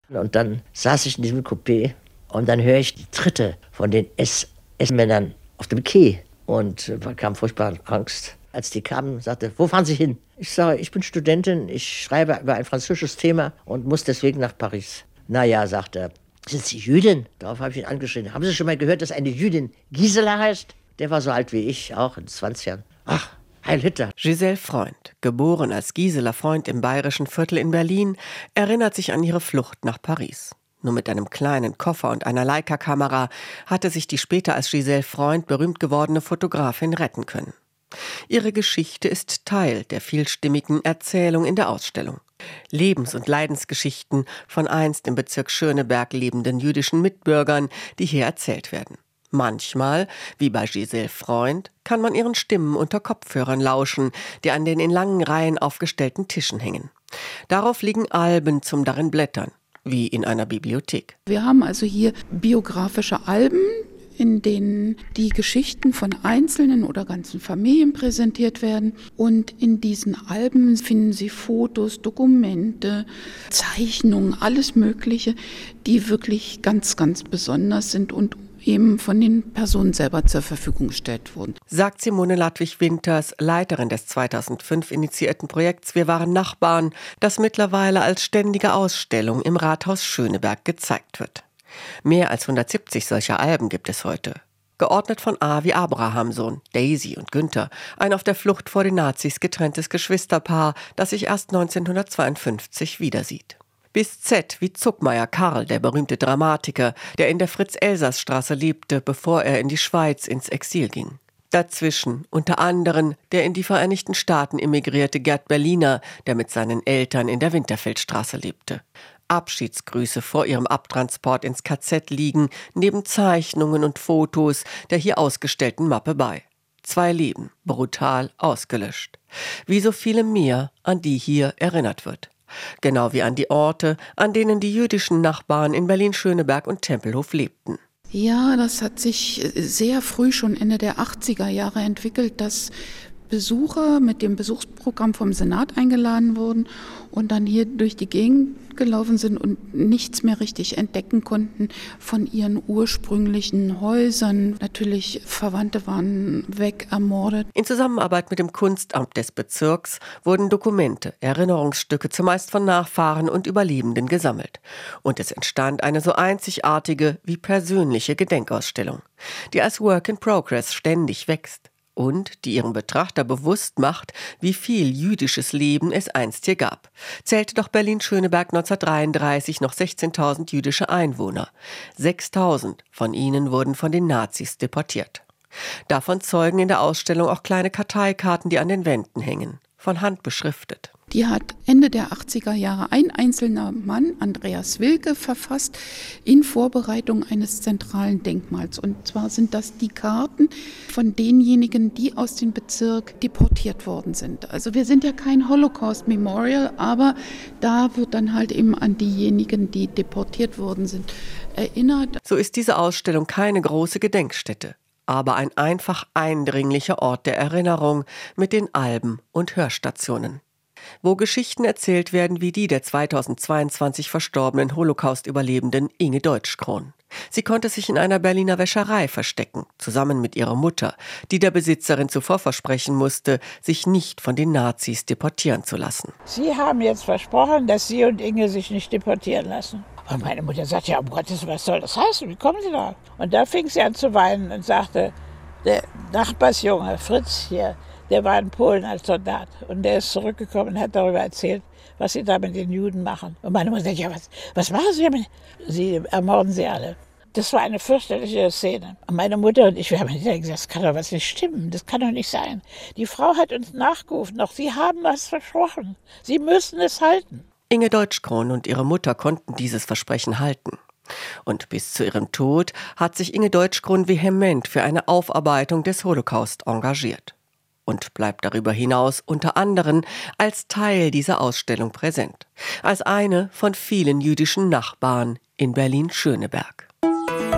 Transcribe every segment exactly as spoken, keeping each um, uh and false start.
Und dann saß ich in diesem Coupé und dann höre ich die Tritte von den S S-Männern auf dem Quai und bekam furchtbare Angst. Als die kamen, sagte, wo fahren Sie hin? Ich sage, ich bin Studentin, ich schreibe über ein französisches Thema und muss deswegen nach Paris. Na ja, sagt er, sind Sie Jüdin? Darauf habe ich ihn angeschrien. Haben Sie schon mal gehört, dass eine Jüdin Gisela heißt? Der war so alt wie ich, auch in zwanzig Jahren. Ach, Heil Hitler. Giselle Freund, geboren als Gisela Freund im bayerischen Viertel in Berlin, erinnert sich an ihre Flucht nach Paris. Nur mit einem kleinen Koffer und einer Leica-Kamera hatte sich die später als Giselle Freund berühmt gewordene Fotografin retten können. Ihre Geschichte ist Teil der vielstimmigen Erzählung in der Ausstellung. Lebens- und Leidensgeschichten von einst im Bezirk Schöneberg lebenden jüdischen Mitbürgern, die hier erzählt werden. Manchmal, wie bei Giselle Freund, kann man ihren Stimmen unter Kopfhörern lauschen, die an den in langen Reihen aufgestellten Tischen hängen. Darauf liegen Alben zum darin blättern, wie in einer Bibliothek. Wir haben also hier biografische Alben, in denen die Geschichten von einzelnen oder ganzen Familien präsentiert werden. Und in diesen Alben finden Sie Fotos, Dokumente, Zeichnungen, alles Mögliche, die wirklich ganz, ganz besonders sind und eben von den Personen selber zur Verfügung gestellt wurden. Sagt Simone Ladwig-Winters, Leiterin des zweitausendfünf initiierten Projekts Wir waren Nachbarn, das mittlerweile als ständige Ausstellung im Rathaus Schöneberg gezeigt wird. Mehr als hundertsiebzig solcher Alben gibt es heute. Geordnet von A wie Abrahamsohn, Daisy und Günther, ein auf der Flucht vor den Nazis getrenntes Geschwisterpaar, das sich erst neunzehnhundertzweiundfünfzig wiedersieht. Bis Z wie Zuckmayer Karl, der berühmte Dramatiker, der in der Fritz-Elsass-Straße lebte, bevor er in die Schweiz ins Exil ging. Dazwischen unter anderem der in die Vereinigten Staaten emigrierte Gerd Berliner, der mit seinen Eltern in der Winterfeldstraße lebte. Abschiedsgrüße vor ihrem Abtransport ins K Z liegen, neben Zeichnungen und Fotos der hier ausgestellten Mappe bei. Zwei Leben, brutal ausgelöscht. Wie so viele mehr, an die hier erinnert wird. Genau wie an die Orte, an denen die jüdischen Nachbarn in Berlin-Schöneberg und Tempelhof lebten. Ja, das hat sich sehr früh, schon Ende der achtziger Jahre entwickelt, dass Besucher mit dem Besuchsprogramm vom Senat eingeladen wurden und dann hier durch die Gegend gelaufen sind und nichts mehr richtig entdecken konnten von ihren ursprünglichen Häusern. Natürlich Verwandte waren weg, ermordet. In Zusammenarbeit mit dem Kunstamt des Bezirks wurden Dokumente, Erinnerungsstücke zumeist von Nachfahren und Überlebenden gesammelt. Und es entstand eine so einzigartige wie persönliche Gedenkausstellung, die als Work in Progress ständig wächst. Und die ihrem Betrachter bewusst macht, wie viel jüdisches Leben es einst hier gab. Zählte doch Berlin-Schöneberg neunzehnhundertdreiunddreißig noch sechzehntausend jüdische Einwohner. sechstausend von ihnen wurden von den Nazis deportiert. Davon zeugen in der Ausstellung auch kleine Karteikarten, die an den Wänden hängen, von Hand beschriftet. Die hat Ende der achtziger Jahre ein einzelner Mann, Andreas Wilke, verfasst in Vorbereitung eines zentralen Denkmals. Und zwar sind das die Karten von denjenigen, die aus dem Bezirk deportiert worden sind. Also wir sind ja kein Holocaust-Memorial, aber da wird dann halt eben an diejenigen, die deportiert worden sind, erinnert. So ist diese Ausstellung keine große Gedenkstätte, aber ein einfach eindringlicher Ort der Erinnerung mit den Alben und Hörstationen, wo Geschichten erzählt werden wie die der zweitausendzweiundzwanzig verstorbenen Holocaust-Überlebenden Inge Deutschkron. Sie konnte sich in einer Berliner Wäscherei verstecken, zusammen mit ihrer Mutter, die der Besitzerin zuvor versprechen musste, sich nicht von den Nazis deportieren zu lassen. Sie haben jetzt versprochen, dass Sie und Inge sich nicht deportieren lassen. Und meine Mutter sagte, ja, um Gottes Willen, was soll das heißen? Wie kommen Sie da? Und da fing sie an zu weinen und sagte, der Nachbarsjunge, Fritz hier, der war in Polen als Soldat und der ist zurückgekommen und hat darüber erzählt, was sie da mit den Juden machen. Und meine Mutter sagte, ja, was, was machen sie damit? Sie ermorden sie alle. Das war eine fürchterliche Szene. Und meine Mutter und ich, wir haben gesagt, das kann doch was nicht stimmen, das kann doch nicht sein. Die Frau hat uns nachgerufen, doch sie haben was versprochen. Sie müssen es halten. Inge Deutschkron und ihre Mutter konnten dieses Versprechen halten. Und bis zu ihrem Tod hat sich Inge Deutschkron vehement für eine Aufarbeitung des Holocaust engagiert. Und bleibt darüber hinaus unter anderem als Teil dieser Ausstellung präsent. Als eine von vielen jüdischen Nachbarn in Berlin-Schöneberg.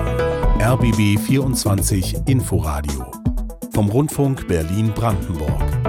R B B vierundzwanzig Inforadio vom Rundfunk Berlin-Brandenburg.